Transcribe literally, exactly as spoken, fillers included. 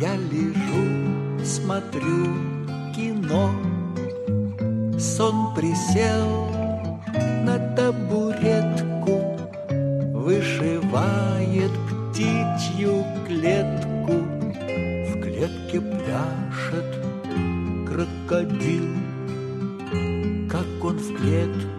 Я лежу, смотрю кино. Сон присел на табуретку, вышивает птичью клетку. В клетке пляшет крокодил. Как он в клетке